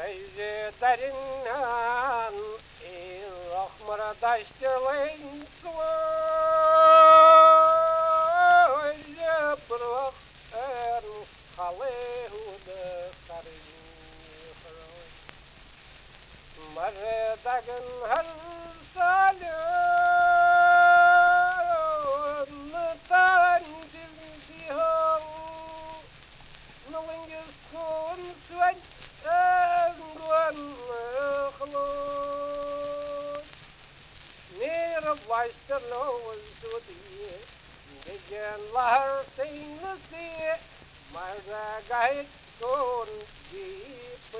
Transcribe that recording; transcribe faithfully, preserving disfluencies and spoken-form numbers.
Eze derinden il rahmara daştırlayın suay bırak en halehude sarın Mardagan her salın tan dimdihan Nalingis kun suan Engwan khlos Neer Westerlo zodi Degen lahar sing the sea Marga gait kun deep